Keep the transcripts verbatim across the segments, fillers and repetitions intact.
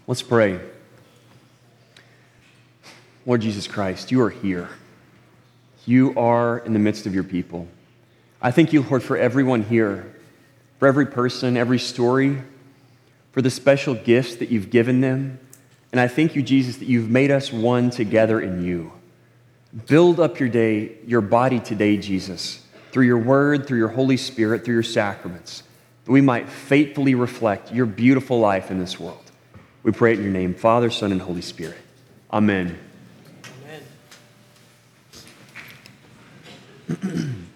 Let's pray. Lord Jesus Christ, you are here. You are in the midst of your people. I thank you, Lord, for everyone here, for every person, every story, for the special gifts that you've given them. And I thank you, Jesus, that you've made us one together in you. Build up your day, your body today, Jesus, through your word, through your Holy Spirit, through your sacraments, that we might faithfully reflect your beautiful life in this world. We pray it in your name, Father, Son, and Holy Spirit. Amen. Amen.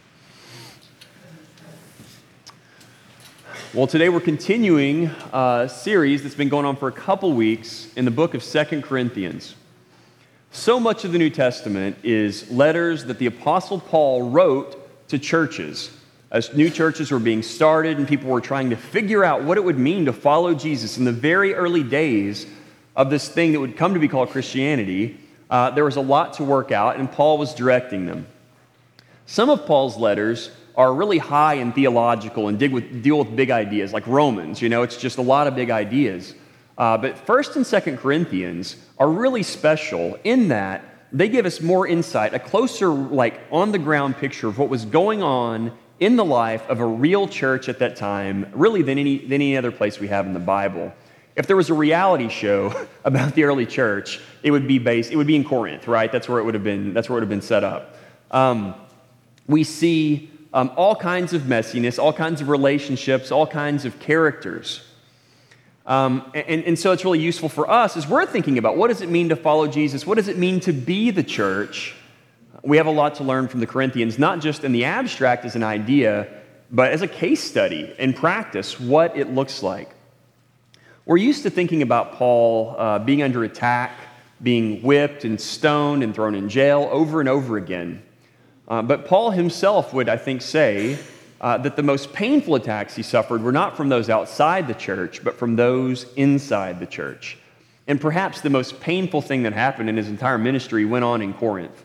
Well, today we're continuing a series that's been going on for a couple weeks in the book of Second Corinthians. So much of the New Testament is letters that the Apostle Paul wrote to churches as new churches were being started and people were trying to figure out what it would mean to follow Jesus in the very early days of this thing that would come to be called Christianity. Uh, there was a lot to work out, and Paul was directing them. Some of Paul's letters are really high and theological and dig with, deal with big ideas, like Romans. You know, it's just a lot of big ideas. Uh, but First and Second Corinthians are really special in that they give us more insight, a closer, like, on-the-ground picture of what was going on in the life of a real church at that time, really than any, than any other place we have in the Bible. If there was a reality show about the early church, it would be based, it would be in Corinth, right? That's where it would have been, that's where it would have been set up. Um, we see um, all kinds of messiness, all kinds of relationships, all kinds of characters. Um, and, and so it's really useful for us as we're thinking about what does it mean to follow Jesus? What does it mean to be the church? We have a lot to learn from the Corinthians, not just in the abstract as an idea, but as a case study in practice, what it looks like. We're used to thinking about Paul uh, being under attack, being whipped and stoned and thrown in jail over and over again. Uh, but Paul himself would, I think, say uh, that the most painful attacks he suffered were not from those outside the church, but from those inside the church. And perhaps the most painful thing that happened in his entire ministry went on in Corinth.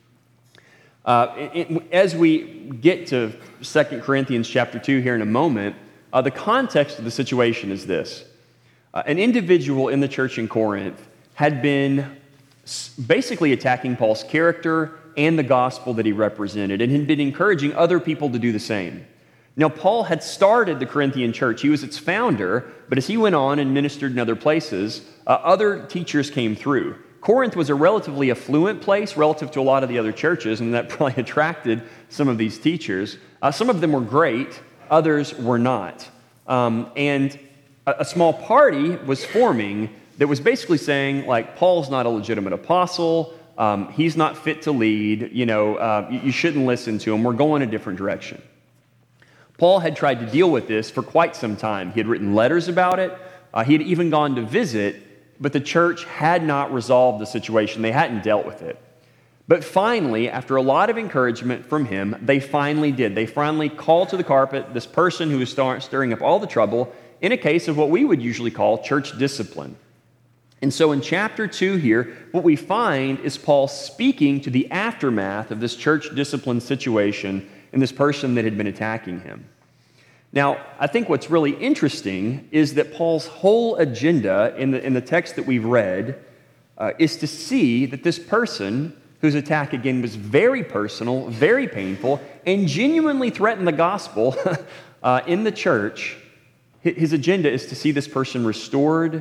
Uh, it, it, as we get to Second Corinthians chapter two here in a moment, uh, the context of the situation is this. Uh, an individual in the church in Corinth had been basically attacking Paul's character and the gospel that he represented, and had been encouraging other people to do the same. Now, Paul had started the Corinthian church. He was its founder, but as he went on and ministered in other places, uh, other teachers came through. Corinth was a relatively affluent place relative to a lot of the other churches, and that probably attracted some of these teachers. Uh, some of them were great, others were not. Um, and a, a small party was forming that was basically saying, like, Paul's not a legitimate apostle, um, he's not fit to lead, you know, uh, you, you shouldn't listen to him, we're going a different direction. Paul had tried to deal with this for quite some time. He had written letters about it, uh, he had even gone to visit, but the church had not resolved the situation. They hadn't dealt with it. But finally, after a lot of encouragement from him, they finally did. They finally called to the carpet this person who was star- stirring up all the trouble in a case of what we would usually call church discipline. And so in chapter two here, what we find is Paul speaking to the aftermath of this church discipline situation and this person that had been attacking him. Now, I think what's really interesting is that Paul's whole agenda in the, in the text that we've read uh, is to see that this person whose attack, again, was very personal, very painful, and genuinely threatened the gospel uh, in the church, his agenda is to see this person restored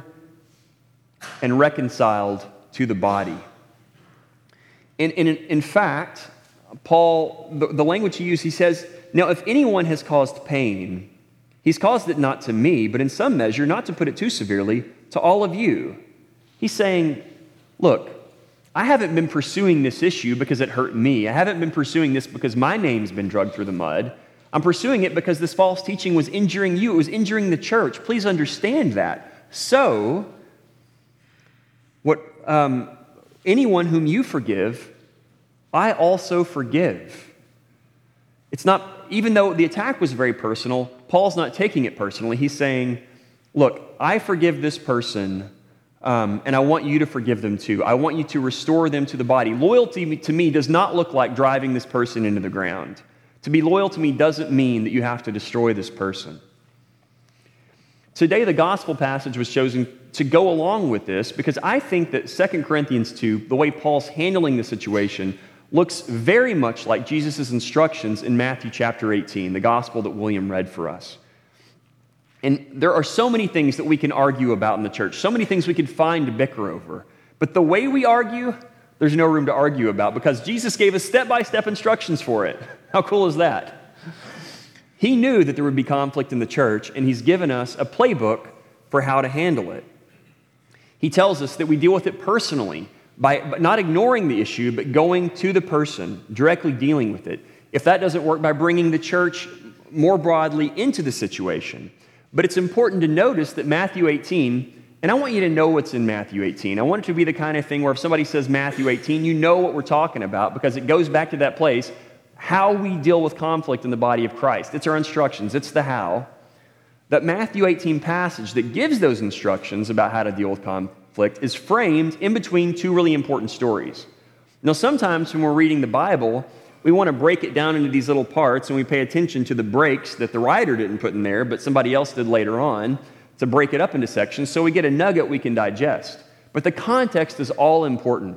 and reconciled to the body. And, and in, in fact, Paul, the, the language he used, he says, now, if anyone has caused pain, he's caused it not to me, but in some measure, not to put it too severely, to all of you. He's saying, look, I haven't been pursuing this issue because it hurt me. I haven't been pursuing this because my name's been dragged through the mud. I'm pursuing it because this false teaching was injuring you. It was injuring the church. Please understand that. So, what um, anyone whom you forgive, I also forgive. It's not, even though the attack was very personal, Paul's not taking it personally. He's saying, look, I forgive this person, um, and I want you to forgive them too. I want you to restore them to the body. Loyalty to me does not look like driving this person into the ground. To be loyal to me doesn't mean that you have to destroy this person. Today, the gospel passage was chosen to go along with this because I think that Second Corinthians two, the way Paul's handling the situation, looks very much like Jesus' instructions in Matthew chapter eighteen, the gospel that William read for us. And there are so many things that we can argue about in the church, so many things we can find to bicker over. But the way we argue, there's no room to argue about because Jesus gave us step-by-step instructions for it. How cool is that? He knew that there would be conflict in the church, and he's given us a playbook for how to handle it. He tells us that we deal with it personally, by not ignoring the issue, but going to the person, directly dealing with it. If that doesn't work, by bringing the church more broadly into the situation. But it's important to notice that Matthew eighteen, and I want you to know what's in Matthew eighteen. I want it to be the kind of thing where if somebody says Matthew eighteen, you know what we're talking about because it goes back to that place, how we deal with conflict in the body of Christ. It's our instructions. It's the how. That Matthew eighteen passage that gives those instructions about how to deal with conflict is framed in between two really important stories. Now, sometimes when we're reading the Bible, we want to break it down into these little parts, and we pay attention to the breaks that the writer didn't put in there, but somebody else did later on to break it up into sections, so we get a nugget we can digest. But the context is all important.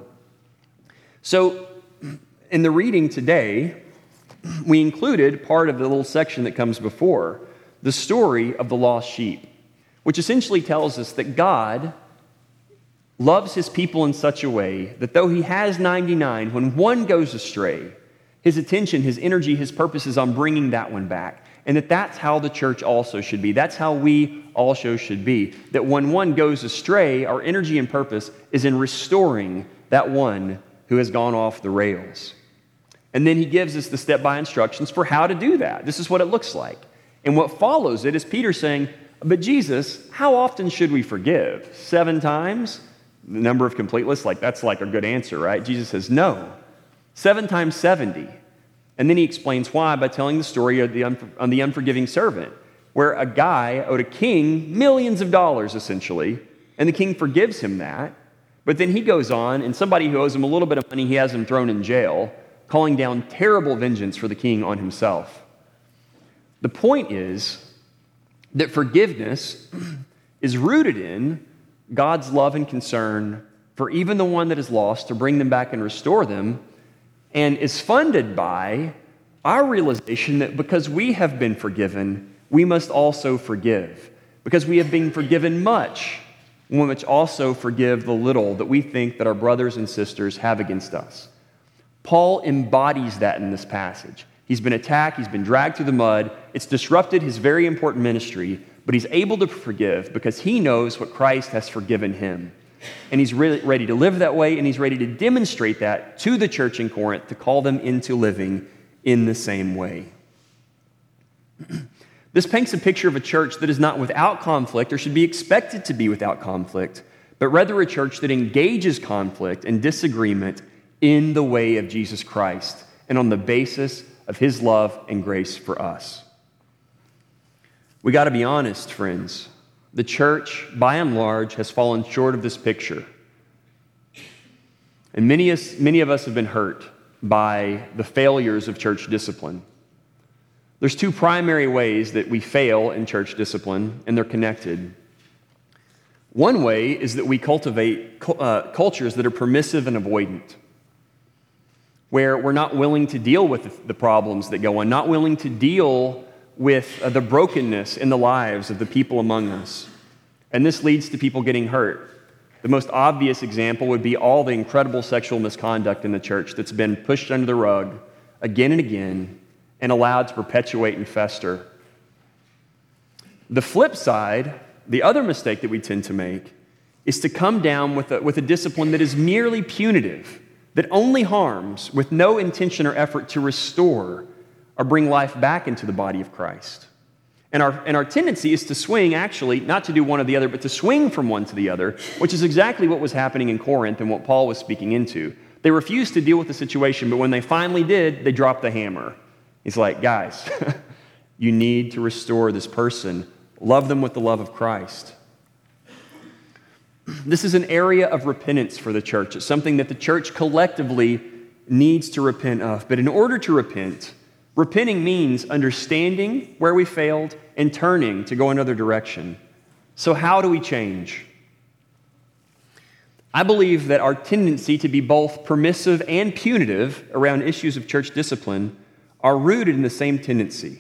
So, in the reading today, we included part of the little section that comes before, the story of the lost sheep, which essentially tells us that God loves his people in such a way that though he has ninety-nine, when one goes astray, his attention, his energy, his purpose is on bringing that one back. And that that's how the church also should be. That's how we also should be. That when one goes astray, our energy and purpose is in restoring that one who has gone off the rails. And then he gives us the step-by instructions for how to do that. This is what it looks like. And what follows it is Peter saying, but Jesus, how often should we forgive? Seven times? The number of complete lists, like that's like a good answer, right? Jesus says, no. Seven times seventy. And then he explains why by telling the story of the, un- on the unforgiving servant, where a guy owed a king millions of dollars, essentially, and the king forgives him that. But then he goes on, and somebody who owes him a little bit of money, he has him thrown in jail, calling down terrible vengeance for the king on himself. The point is that forgiveness is rooted in God's love and concern for even the one that is lost to bring them back and restore them, and is funded by our realization that because we have been forgiven, we must also forgive. Because we have been forgiven much, we must also forgive the little that we think that our brothers and sisters have against us. Paul embodies that in this passage. He's been attacked, he's been dragged through the mud, it's disrupted his very important ministry, but he's able to forgive because he knows what Christ has forgiven him. And he's really ready to live that way, and he's ready to demonstrate that to the church in Corinth to call them into living in the same way. This paints a picture of a church that is not without conflict or should be expected to be without conflict, but rather a church that engages conflict and disagreement in the way of Jesus Christ and on the basis of his love and grace for us. We got to be honest, friends. The church, by and large, has fallen short of this picture. And many, many of us have been hurt by the failures of church discipline. There's two primary ways that we fail in church discipline, and they're connected. One way is that we cultivate uh, cultures that are permissive and avoidant, where we're not willing to deal with the problems that go on, not willing to deal with uh, the brokenness in the lives of the people among us. And this leads to people getting hurt. The most obvious example would be all the incredible sexual misconduct in the church that's been pushed under the rug again and again and allowed to perpetuate and fester. The flip side, the other mistake that we tend to make, is to come down with a, with a discipline that is merely punitive, that only harms, with no intention or effort to restore or bring life back into the body of Christ. And our, and our tendency is to swing, actually, not to do one or the other, but to swing from one to the other, which is exactly what was happening in Corinth and what Paul was speaking into. They refused to deal with the situation, but when they finally did, they dropped the hammer. He's like, guys, you need to restore this person. Love them with the love of Christ. This is an area of repentance for the church. It's something that the church collectively needs to repent of. But in order to repent, repenting means understanding where we failed and turning to go another direction. So how do we change? I believe that our tendency to be both permissive and punitive around issues of church discipline are rooted in the same tendency.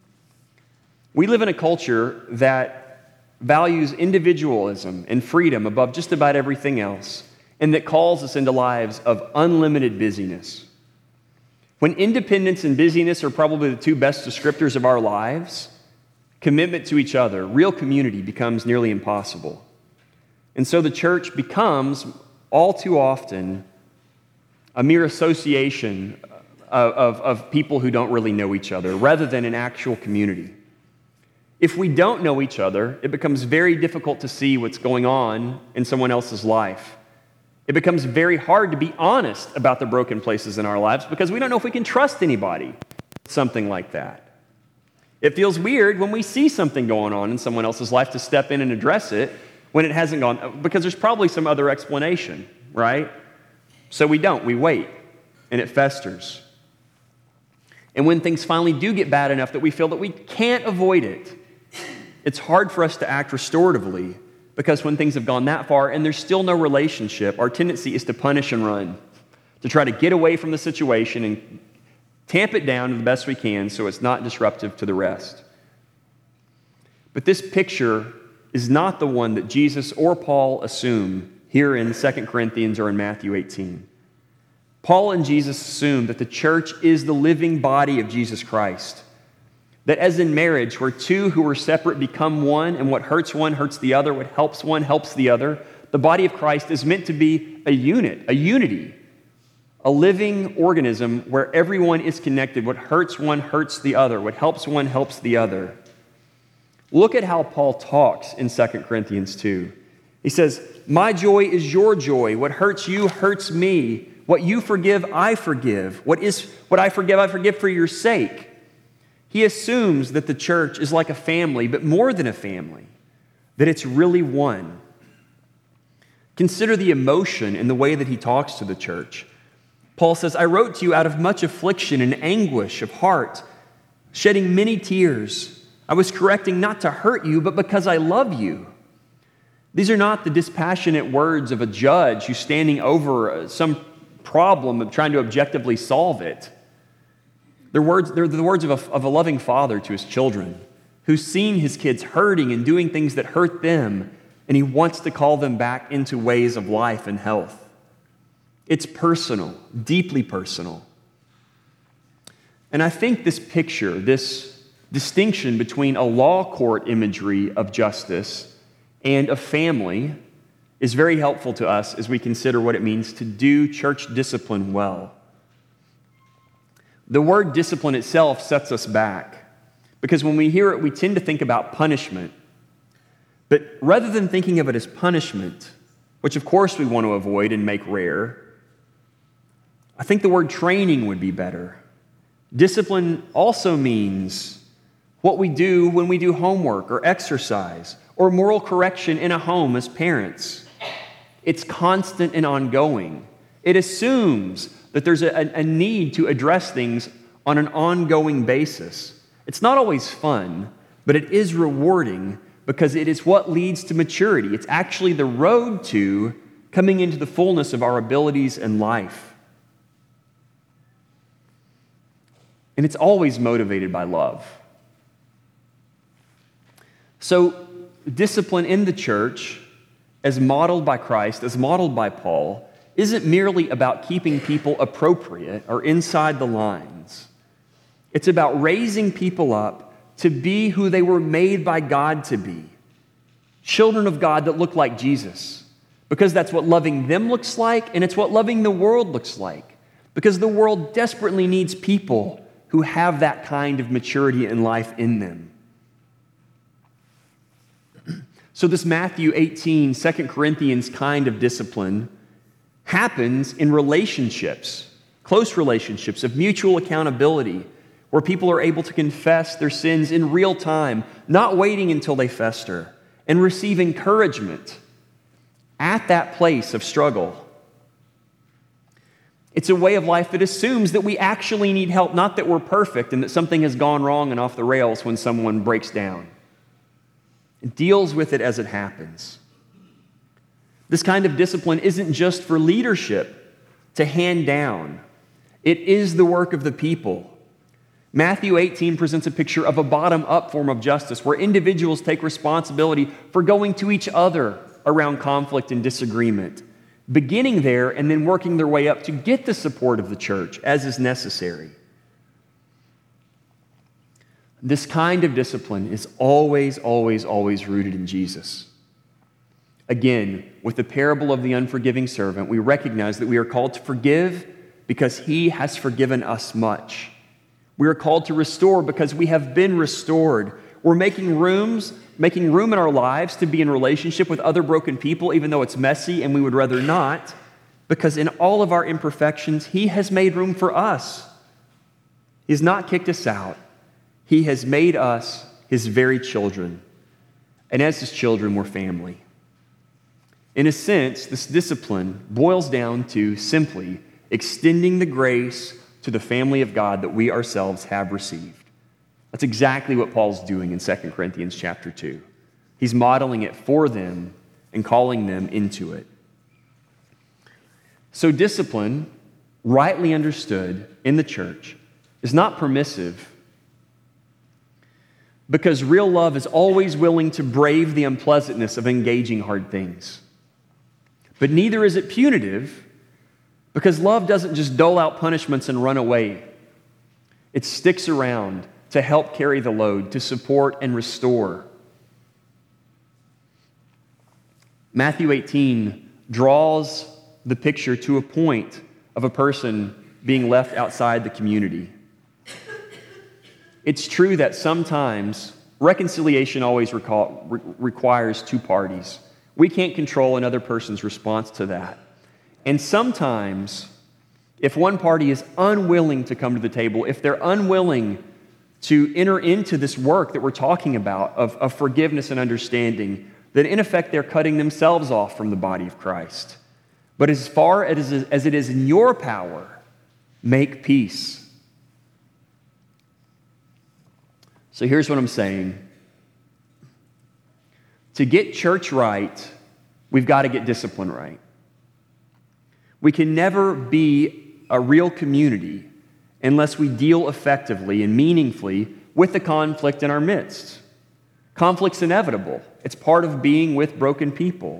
We live in a culture that values individualism and freedom above just about everything else, and that calls us into lives of unlimited busyness. When independence and busyness are probably the two best descriptors of our lives, commitment to each other, real community, becomes nearly impossible. And so the church becomes, all too often, a mere association of, of, of people who don't really know each other, rather than an actual community. If we don't know each other, it becomes very difficult to see what's going on in someone else's life. It becomes very hard to be honest about the broken places in our lives because we don't know if we can trust anybody with something like that. It feels weird when we see something going on in someone else's life to step in and address it when it hasn't gone, because there's probably some other explanation, right? So we don't, we wait, and it festers. And when things finally do get bad enough that we feel that we can't avoid it, it's hard for us to act restoratively, because when things have gone that far and there's still no relationship, our tendency is to punish and run, to try to get away from the situation and tamp it down to the best we can so it's not disruptive to the rest. But this picture is not the one that Jesus or Paul assume here in Second Corinthians or in Matthew eighteen. Paul and Jesus assume that the church is the living body of Jesus Christ. That as in marriage, where two who are separate become one, and what hurts one hurts the other, what helps one helps the other, the body of Christ is meant to be a unit, a unity, a living organism where everyone is connected. What hurts one hurts the other, what helps one helps the other. Look at how Paul talks in Second Corinthians two. He says, "My joy is your joy. What hurts you hurts me. What you forgive, I forgive. What is what I forgive, I forgive for your sake." He assumes that the church is like a family, but more than a family, that it's really one. Consider the emotion in the way that he talks to the church. Paul says, "I wrote to you out of much affliction and anguish of heart, shedding many tears. I was correcting not to hurt you, but because I love you." These are not the dispassionate words of a judge who's standing over some problem of trying to objectively solve it. They're, words, they're the words of a, of a loving father to his children who's seen his kids hurting and doing things that hurt them, and he wants to call them back into ways of life and health. It's personal, deeply personal. And I think this picture, this distinction between a law court imagery of justice and a family is very helpful to us as we consider what it means to do church discipline well. The word discipline itself sets us back, because when we hear it, we tend to think about punishment. But rather than thinking of it as punishment, which of course we want to avoid and make rare, I think the word training would be better. Discipline also means what we do when we do homework or exercise or moral correction in a home as parents. It's constant and ongoing. It assumes that there's a, a need to address things on an ongoing basis. It's not always fun, but it is rewarding because it is what leads to maturity. It's actually the road to coming into the fullness of our abilities and life. And it's always motivated by love. So, discipline in the church, as modeled by Christ, as modeled by Paul, isn't merely about keeping people appropriate or inside the lines. It's about raising people up to be who they were made by God to be. Children of God that look like Jesus. Because that's what loving them looks like, and it's what loving the world looks like. Because the world desperately needs people who have that kind of maturity in life in them. So this Matthew eighteen, Second Corinthians kind of discipline happens in relationships, close relationships of mutual accountability, where people are able to confess their sins in real time, not waiting until they fester, and receive encouragement at that place of struggle. It's a way of life that assumes that we actually need help, not that we're perfect and that something has gone wrong and off the rails when someone breaks down. It deals with it as it happens. This kind of discipline isn't just for leadership to hand down. It is the work of the people. Matthew eighteen presents a picture of a bottom-up form of justice where individuals take responsibility for going to each other around conflict and disagreement, beginning there and then working their way up to get the support of the church as is necessary. This kind of discipline is always, always, always rooted in Jesus. Again, with the parable of the unforgiving servant, we recognize that we are called to forgive because he has forgiven us much. We are called to restore because we have been restored. We're making rooms, making room in our lives to be in relationship with other broken people, even though it's messy and we would rather not, because in all of our imperfections, he has made room for us. He has not kicked us out. He has made us his very children. And as his children, we're family. In a sense, this discipline boils down to simply extending the grace to the family of God that we ourselves have received. That's exactly what Paul's doing in Second Corinthians chapter two. He's modeling it for them and calling them into it. So discipline, rightly understood in the church, is not permissive because real love is always willing to brave the unpleasantness of engaging hard things. But neither is it punitive, because love doesn't just dole out punishments and run away. It sticks around to help carry the load, to support and restore. Matthew eighteen draws the picture to a point of a person being left outside the community. It's true that sometimes reconciliation always recall, re- requires two parties. We can't control another person's response to that. And sometimes, if one party is unwilling to come to the table, if they're unwilling to enter into this work that we're talking about of, of forgiveness and understanding, then in effect they're cutting themselves off from the body of Christ. But as far as, as it is in your power, make peace. So here's what I'm saying. To get church right, we've got to get discipline right. We can never be a real community unless we deal effectively and meaningfully with the conflict in our midst. Conflict's inevitable. It's part of being with broken people.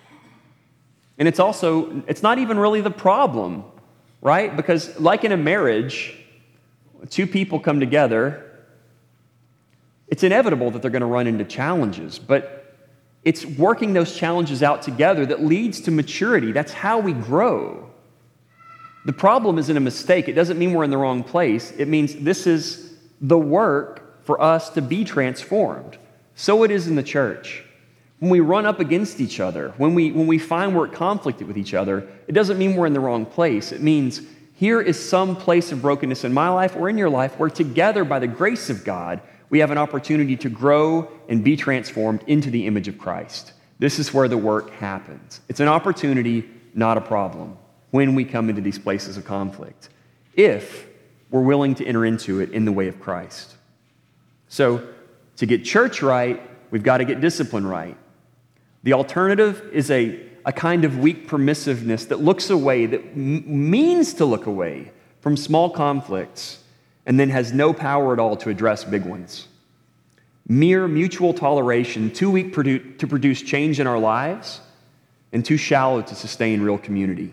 And it's also, it's not even really the problem, right? Because like in a marriage, two people come together, it's inevitable that they're going to run into challenges, but it's working those challenges out together that leads to maturity. That's how we grow. The problem isn't a mistake. It doesn't mean we're in the wrong place. It means this is the work for us to be transformed. So it is in the church. When we run up against each other, when we, when we find we're at conflict with each other, it doesn't mean we're in the wrong place. It means here is some place of brokenness in my life or in your life where together, by the grace of God, we have an opportunity to grow and be transformed into the image of Christ. This is where the work happens. It's an opportunity, not a problem, when we come into these places of conflict, if we're willing to enter into it in the way of Christ. So, to get church right, we've got to get discipline right. The alternative is a, a kind of weak permissiveness that looks away, that m- means to look away from small conflicts, and then has no power at all to address big ones. Mere mutual toleration, too weak produ- to produce change in our lives, and too shallow to sustain real community.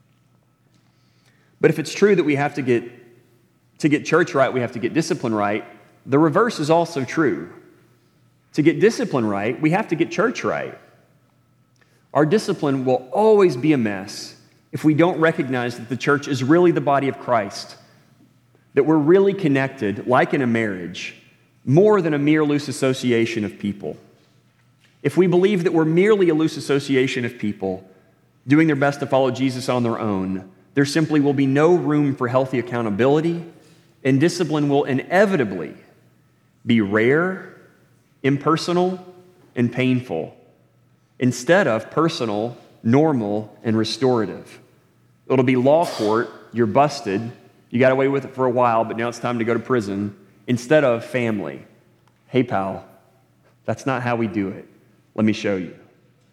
But if it's true that we have to get, to get church right, we have to get discipline right, the reverse is also true. To get discipline right, we have to get church right. Our discipline will always be a mess if we don't recognize that the church is really the body of Christ, that we're really connected, like in a marriage, more than a mere loose association of people. If we believe that we're merely a loose association of people doing their best to follow Jesus on their own, there simply will be no room for healthy accountability, and discipline will inevitably be rare, impersonal, and painful, instead of personal, normal, and restorative. It'll be law court, you're busted, you got away with it for a while, but now it's time to go to prison, instead of family. Hey, pal, That's not how we do it. Let me show you.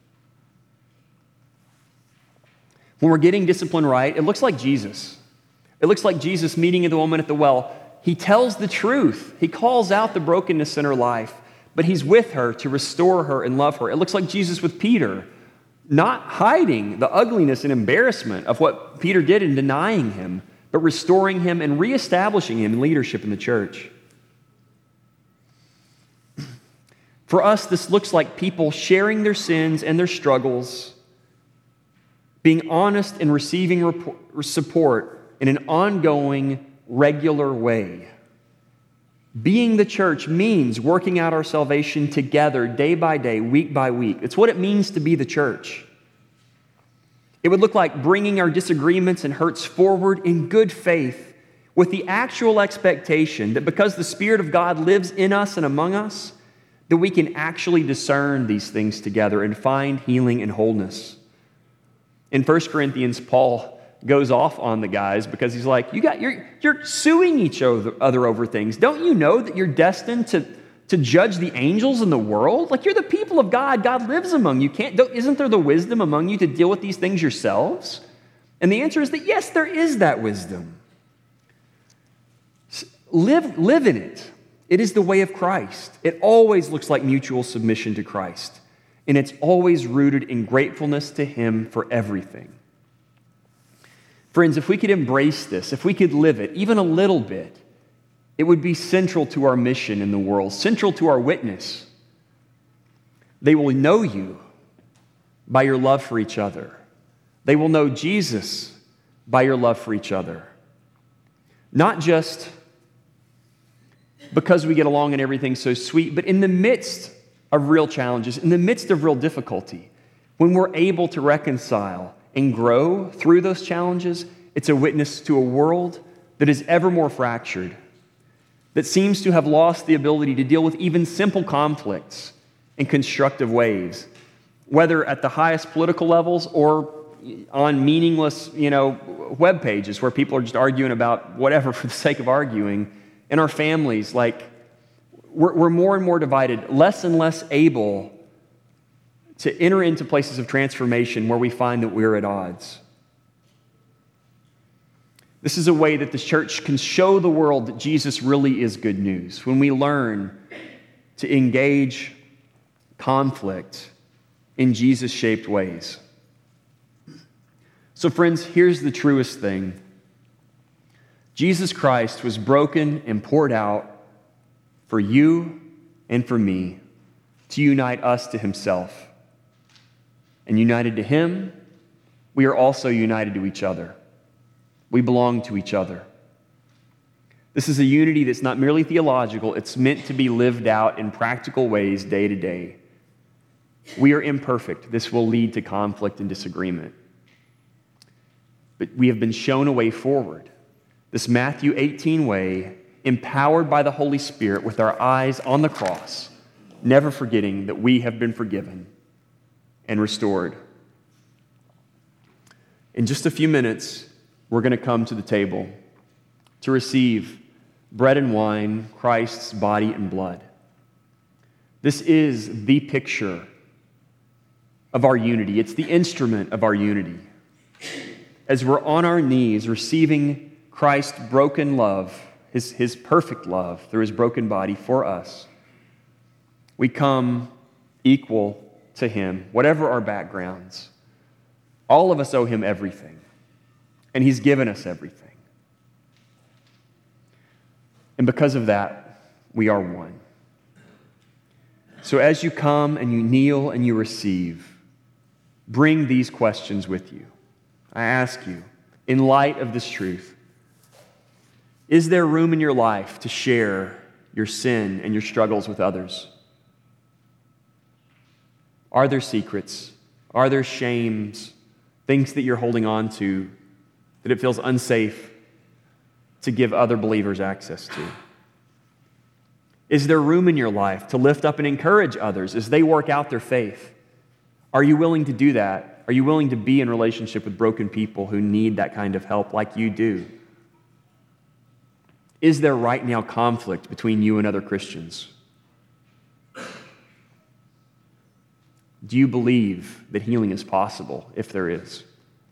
When we're getting discipline right, it looks like Jesus. It looks like Jesus meeting the woman at the well. He tells the truth. He calls out the brokenness in her life, but he's with her to restore her and love her. It looks like Jesus with Peter, not hiding the ugliness and embarrassment of what Peter did in denying him, but restoring him and reestablishing him in leadership in the church. For us, this looks like people sharing their sins and their struggles, being honest and receiving report, support in an ongoing, regular way. Being the church means working out our salvation together day by day, week by week. It's what it means to be the church. It would look like bringing our disagreements and hurts forward in good faith with the actual expectation that because the Spirit of God lives in us and among us, that we can actually discern these things together and find healing and wholeness. In First Corinthians, Paul goes off on the guys because he's like, you got, you're, you're suing each other over things. Don't you know that you're destined to, to judge the angels in the world? Like, you're the people of God. God lives among you. Can't, isn't there the wisdom among you to deal with these things yourselves? And the answer is that yes, there is that wisdom. Live, live in it. It is the way of Christ. It always looks like mutual submission to Christ. And it's always rooted in gratefulness to Him for everything. Friends, if we could embrace this, if we could live it even a little bit, it would be central to our mission in the world, central to our witness. They will know you by your love for each other. They will know Jesus by your love for each other. Not just because we get along and everything's so sweet, but in the midst of real challenges, in the midst of real difficulty, when we're able to reconcile and grow through those challenges, it's a witness to a world that is ever more fractured, that seems to have lost the ability to deal with even simple conflicts in constructive ways, whether at the highest political levels or on meaningless, you know, web pages where people are just arguing about whatever for the sake of arguing. In our families, like, we're, we're more and more divided, less and less able to enter into places of transformation where we find that we're at odds. This is a way that the church can show the world that Jesus really is good news, when we learn to engage conflict in Jesus-shaped ways. So friends, here's the truest thing. Jesus Christ was broken and poured out for you and for me to unite us to Himself. And united to Him, we are also united to each other. We belong to each other. This is a unity that's not merely theological, it's meant to be lived out in practical ways day to day. We are imperfect. This will lead to conflict and disagreement. But we have been shown a way forward. This Matthew eighteen way, empowered by the Holy Spirit with our eyes on the cross, never forgetting that we have been forgiven and restored. In just a few minutes, we're going to come to the table to receive bread and wine, Christ's body and blood. This is the picture of our unity. It's the instrument of our unity. As we're on our knees receiving Christ's broken love, his, his perfect love through His broken body for us, we come equal to Him, whatever our backgrounds. All of us owe Him everything, and He's given us everything. And because of that, we are one. So as you come and you kneel and you receive, bring these questions with you. I ask you, in light of this truth, is there room in your life to share your sin and your struggles with others? Are there secrets? Are there shames? Things that you're holding on to that it feels unsafe to give other believers access to? Is there room in your life to lift up and encourage others as they work out their faith? Are you willing to do that? Are you willing to be in relationship with broken people who need that kind of help like you do? Is there right now conflict between you and other Christians? Do you believe that healing is possible, if there is?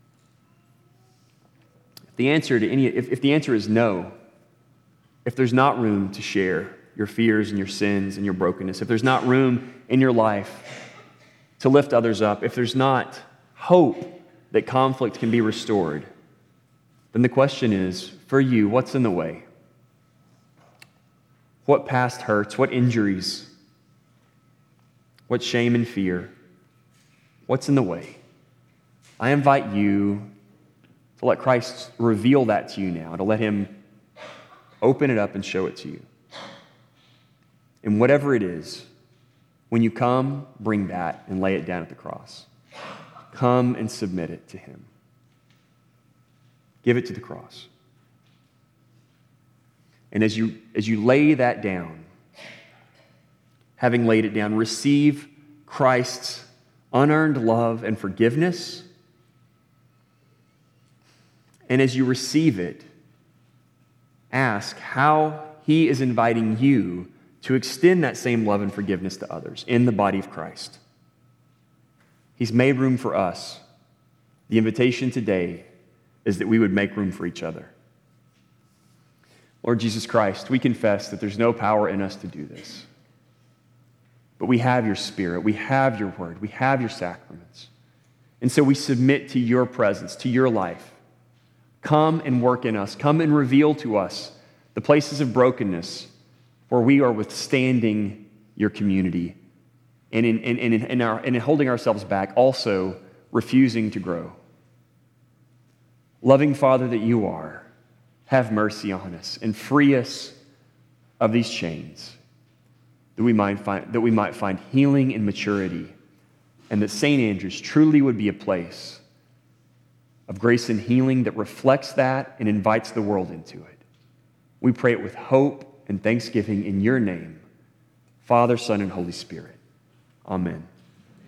If the answer to any, if, if the answer is no, if there's not room to share your fears and your sins and your brokenness, if there's not room in your life to lift others up, if there's not hope that conflict can be restored, then the question is, for you, what's in the way? What past hurts? What injuries? What shame and fear? What's in the way? I invite you to let Christ reveal that to you now, to let him open it up and show it to you. And whatever it is, when you come, bring that and lay it down at the cross. Come and submit it to him. Give it to the cross. And as you, as you lay that down, having laid it down, receive Christ's unearned love and forgiveness. And as you receive it, ask how he is inviting you to extend that same love and forgiveness to others in the body of Christ. He's made room for us. The invitation today is that we would make room for each other. Lord Jesus Christ, we confess that there's no power in us to do this. But we have your Spirit, we have your word, we have your sacraments. And so we submit to your presence, to your life. Come and work in us. Come and reveal to us the places of brokenness where we are withstanding your community and in, in, in, in, our, and in holding ourselves back, also refusing to grow. Loving Father that you are, have mercy on us and free us of these chains, that we might find, that we might find healing and maturity, and that Saint Andrews truly would be a place of grace and healing that reflects that and invites the world into it. We pray it with hope and thanksgiving in your name, Father, Son, and Holy Spirit. Amen.